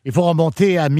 Il faut remonter à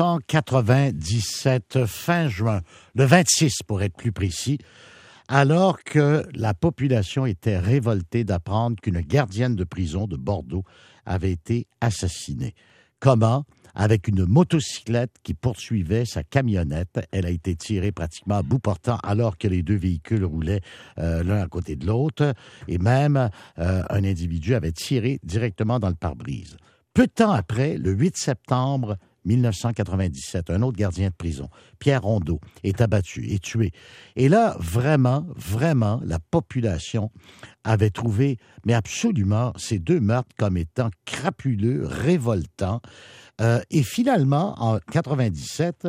1997, fin juin, le 26 pour être plus précis, alors que la population était révoltée d'apprendre qu'une gardienne de prison de Bordeaux avait été assassinée. Comment? Avec une motocyclette qui poursuivait sa camionnette. Elle a été tirée pratiquement à bout portant alors que les deux véhicules roulaient l'un à côté de l'autre. Et même un individu avait tiré directement dans le pare-brise. Peu de temps après, le 8 septembre 1997, un autre gardien de prison, Pierre Rondeau, est abattu et tué. Et là, vraiment, la population avait trouvé, mais absolument, ces deux meurtres comme étant crapuleux, révoltants. Et finalement, en 97,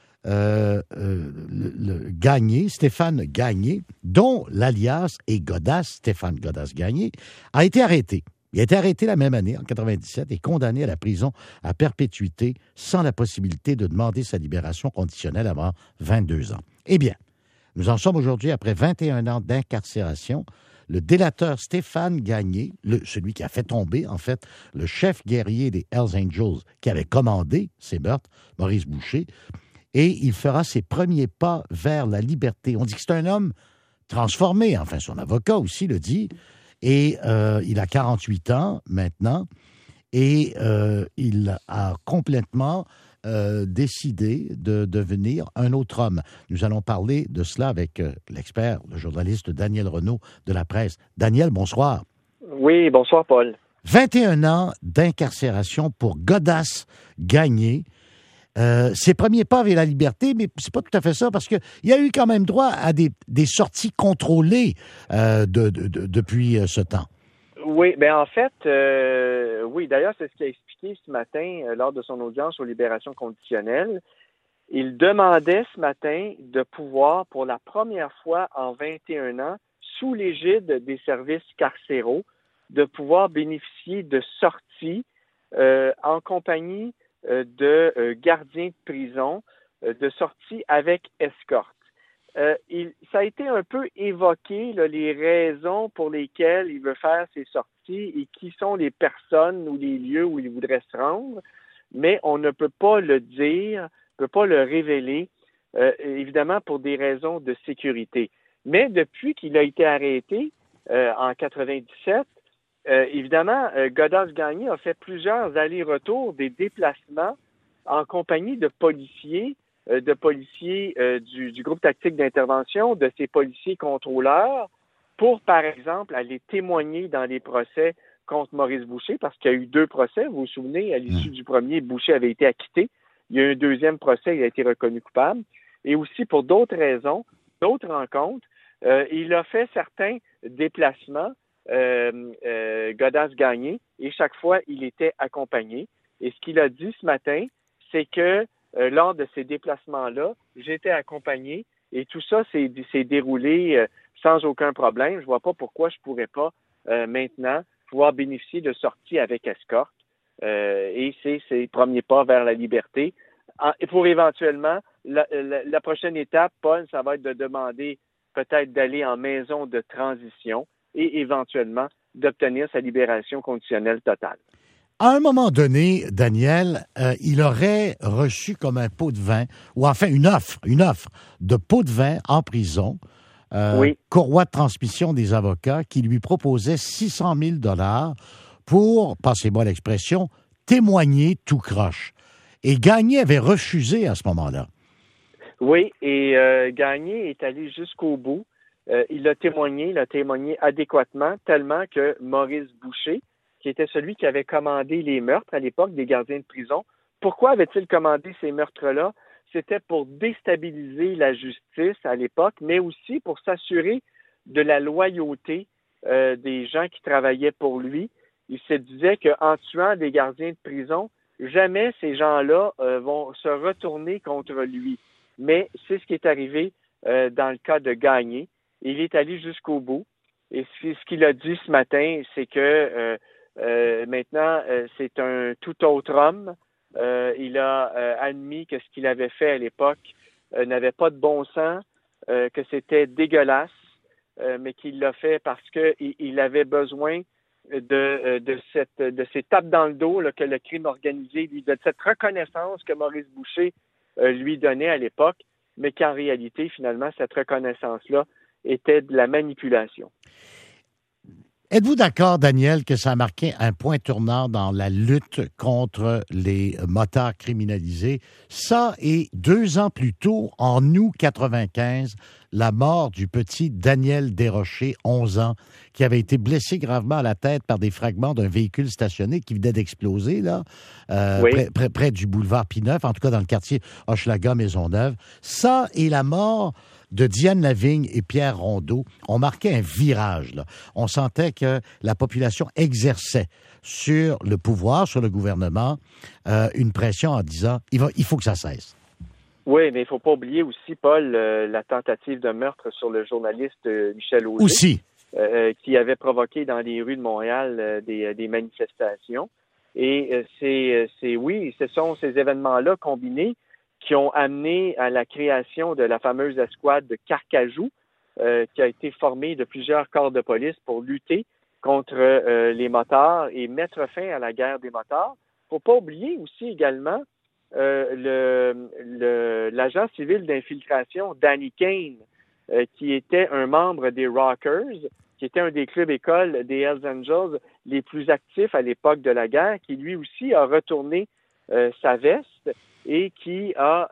Stéphane Gagné, dont l'alias est Godas, Stéphane Godas Gagné, a été arrêté. Il a été arrêté la même année, en 97, et condamné à la prison à perpétuité sans la possibilité de demander sa libération conditionnelle avant 22 ans. Eh bien, nous en sommes aujourd'hui après 21 ans d'incarcération. Le délateur Stéphane Gagné, celui qui a fait tomber, en fait, le chef guerrier des Hells Angels qui avait commandé ces meurtres, Maurice Boucher, et il fera ses premiers pas vers la liberté. On dit que c'est un homme transformé, enfin son avocat aussi le dit, et il a 48 ans maintenant, et il a complètement décidé de devenir un autre homme. Nous allons parler de cela avec l'expert, le journaliste Daniel Renaud de La Presse. Daniel, bonsoir. Oui, bonsoir, Paul. 21 ans d'incarcération pour Godas Gagné. Ses premiers pas vers la liberté, mais c'est pas tout à fait ça, parce qu'il a eu quand même droit à des sorties contrôlées depuis ce temps. Oui, bien en fait, oui, d'ailleurs, c'est ce qu'il a expliqué ce matin lors de son audience aux libérations conditionnelles. Il demandait ce matin de pouvoir, pour la première fois en 21 ans, sous l'égide des services carcéraux, de pouvoir bénéficier de sorties en compagnie de gardiens de prison, de sorties avec escorte. Ça a été un peu évoqué, là, les raisons pour lesquelles il veut faire ces sorties et qui sont les personnes ou les lieux où il voudrait se rendre, mais on ne peut pas le dire, on ne peut pas le révéler, évidemment pour des raisons de sécurité. Mais depuis qu'il a été arrêté en 97, évidemment, Godas Gagné a fait plusieurs allers-retours, des déplacements en compagnie de policiers du groupe tactique d'intervention, de ces policiers contrôleurs, pour, par exemple, aller témoigner dans les procès contre Maurice Boucher, parce qu'il y a eu 2 procès. Vous vous souvenez, à l'issue du premier, Boucher avait été acquitté. Il y a eu un deuxième procès, il a été reconnu coupable. Et aussi, pour d'autres raisons, d'autres rencontres, il a fait certains déplacements, Godas Gagné, et chaque fois, il était accompagné. Et ce qu'il a dit ce matin, c'est que lors de ces déplacements-là, j'étais accompagné et tout ça s'est déroulé sans aucun problème. Je ne vois pas pourquoi je ne pourrais pas maintenant pouvoir bénéficier de sorties avec escorte. Et c'est ses premiers pas vers la liberté. Pour éventuellement, la prochaine étape, Paul, ça va être de demander peut-être d'aller en maison de transition et éventuellement d'obtenir sa libération conditionnelle totale. À un moment donné, Daniel, il aurait reçu comme un pot de vin, ou enfin une offre de pot de vin en prison, oui. Courroie de transmission des avocats, qui lui proposait 600 000 $ pour, passez-moi l'expression, témoigner tout croche. Et Gagné avait refusé à ce moment-là. Oui, et Gagné est allé jusqu'au bout. Il a témoigné adéquatement, tellement que Maurice Boucher, qui était celui qui avait commandé les meurtres à l'époque des gardiens de prison. Pourquoi avait-il commandé ces meurtres-là? C'était pour déstabiliser la justice à l'époque, mais aussi pour s'assurer de la loyauté des gens qui travaillaient pour lui. Il se disait qu'en tuant des gardiens de prison, jamais ces gens-là vont se retourner contre lui. Mais c'est ce qui est arrivé dans le cas de Gagné. Il est allé jusqu'au bout. Et ce qu'il a dit ce matin, c'est que maintenant, c'est un tout autre homme. Il a admis que ce qu'il avait fait à l'époque n'avait pas de bon sens, que c'était dégueulasse, mais qu'il l'a fait parce qu'il avait besoin de ces tapes dans le dos là, que le crime organisé, de cette reconnaissance que Maurice Boucher lui donnait à l'époque, mais qu'en réalité, finalement, cette reconnaissance-là était de la manipulation. Êtes-vous d'accord, Daniel, que ça a marqué un point tournant dans la lutte contre les motards criminalisés? Ça, et 2 ans plus tôt, en août 95, la mort du petit Daniel Desrochers, 11 ans, qui avait été blessé gravement à la tête par des fragments d'un véhicule stationné qui venait d'exploser, là, Oui. près du boulevard Pineuf, en tout cas dans le quartier Hochelaga-Maisonneuve. Ça et la mort de Diane Lavigne et Pierre Rondeau ont marqué un virage, là. On sentait que la population exerçait sur le pouvoir, sur le gouvernement, une pression en disant il faut que ça cesse. Oui, mais il ne faut pas oublier aussi, Paul, la tentative de meurtre sur le journaliste Michel Auger. Aussi. Qui avait provoqué dans les rues de Montréal des manifestations. Et ce sont ces événements-là combinés qui ont amené à la création de la fameuse escouade de Carcajou, qui a été formée de plusieurs corps de police pour lutter contre les motards et mettre fin à la guerre des motards. Il ne faut pas oublier aussi également l'agent civil d'infiltration Danny Kane, qui était un membre des Rockers, qui était un des clubs écoles des Hells Angels les plus actifs à l'époque de la guerre, qui lui aussi a retourné sa veste et qui a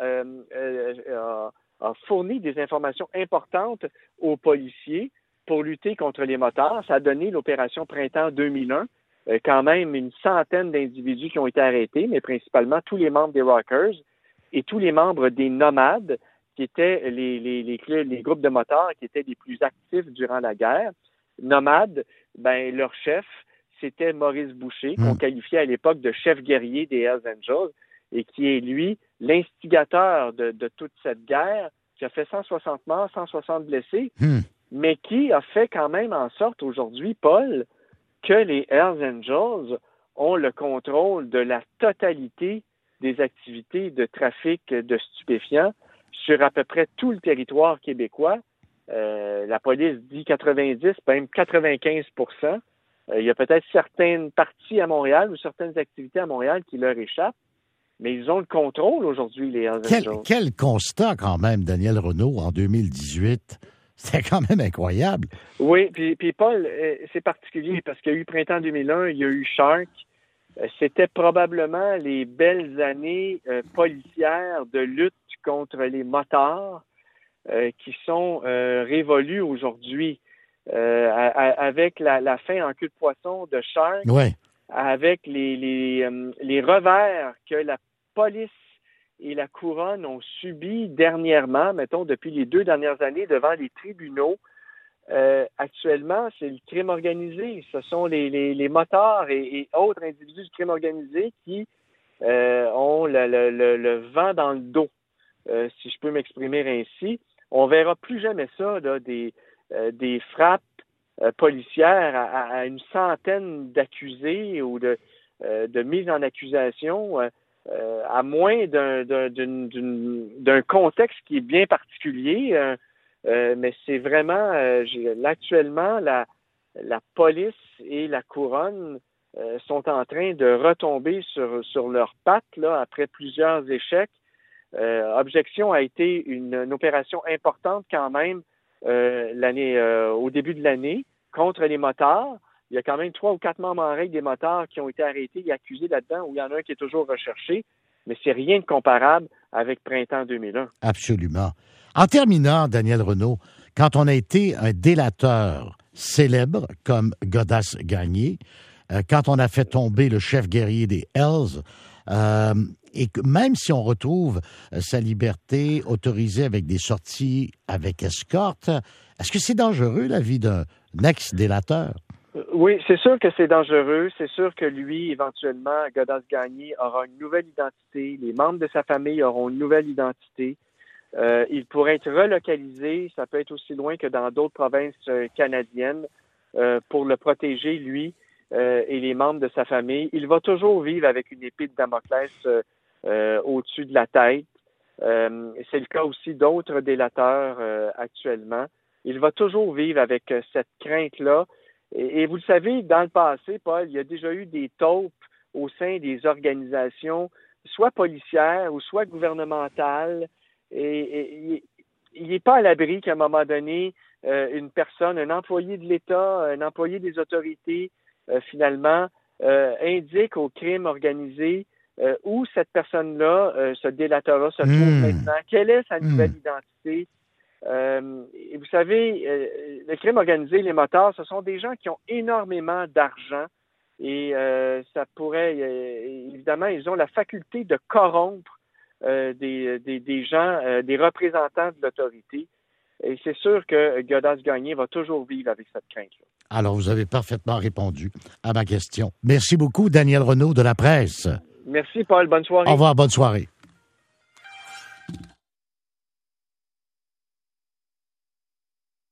fourni des informations importantes aux policiers pour lutter contre les motards. Ça a donné l'opération Printemps 2001, quand même une centaine d'individus qui ont été arrêtés, mais principalement tous les membres des Rockers et tous les membres des Nomades, qui étaient les groupes de motards qui étaient les plus actifs durant la guerre. Nomades, leur chef, c'était Maurice Boucher, qu'on qualifiait à l'époque de chef guerrier des Hells Angels, et qui est, lui, l'instigateur de toute cette guerre, qui a fait 160 morts, 160 blessés, mais qui a fait quand même en sorte aujourd'hui, Paul, que les Hells Angels ont le contrôle de la totalité des activités de trafic de stupéfiants sur à peu près tout le territoire québécois. La police dit 90, même 95%. Il y a peut-être certaines parties à Montréal ou certaines activités à Montréal qui leur échappent, mais ils ont le contrôle aujourd'hui, les Hells Angels. Quel constat quand même, Daniel Renaud, en 2018. C'était quand même incroyable. Oui, puis Paul, c'est particulier parce qu'il y a eu Printemps 2001, il y a eu Shark. C'était probablement les belles années policières de lutte contre les motards qui sont révolues aujourd'hui. Avec la fin en queue de poisson de Shark, ouais. Avec les revers que la police et la couronne ont subis dernièrement, mettons depuis les 2 dernières années devant les tribunaux. Actuellement, c'est le crime organisé. Ce sont les motards et autres individus du crime organisé qui ont le vent dans le dos, si je peux m'exprimer ainsi. On verra plus jamais ça, là, des frappes policières à une centaine d'accusés ou de mises en accusation, à moins d'un contexte qui est bien particulier. Mais c'est vraiment, actuellement, la police et la couronne sont en train de retomber sur leurs pattes là, après plusieurs échecs. Objection a été une opération importante quand même au début de l'année contre les motards. Il y a quand même 3 ou 4 membres en règle des motards qui ont été arrêtés et accusés là-dedans, où il y en a un qui est toujours recherché, mais c'est rien de comparable avec Printemps 2001. Absolument. En terminant, Daniel Renaud, quand on a été un délateur célèbre comme Godas Gagné, quand on a fait tomber le chef guerrier des Hells, et que même si on retrouve sa liberté autorisée avec des sorties avec escorte, est-ce que c'est dangereux la vie d'un ex-délateur? Oui, c'est sûr que c'est dangereux. C'est sûr que lui, éventuellement, Godas Gagné aura une nouvelle identité. Les membres de sa famille auront une nouvelle identité. Il pourrait être relocalisé. Ça peut être aussi loin que dans d'autres provinces canadiennes pour le protéger, lui et les membres de sa famille. Il va toujours vivre avec une épée de Damoclès au-dessus de la tête. C'est le cas aussi d'autres délateurs actuellement. Il va toujours vivre avec cette crainte-là. Et vous le savez, dans le passé, Paul, il y a déjà eu des taupes au sein des organisations, soit policières ou soit gouvernementales. Et il n'est pas à l'abri qu'à un moment donné, une personne, un employé de l'État, un employé des autorités, finalement, indique au crime organisé où cette personne-là, ce délateur-là, se trouve maintenant. Quelle est sa nouvelle identité? Et vous savez, le crime organisé, les motards, ce sont des gens qui ont énormément d'argent et ça pourrait, évidemment, ils ont la faculté de corrompre des gens, des représentants de l'autorité. Et c'est sûr que Godas-Gagné va toujours vivre avec cette crainte-là. Alors, vous avez parfaitement répondu à ma question. Merci beaucoup, Daniel Renaud de La Presse. Merci, Paul. Bonne soirée. Au revoir, bonne soirée.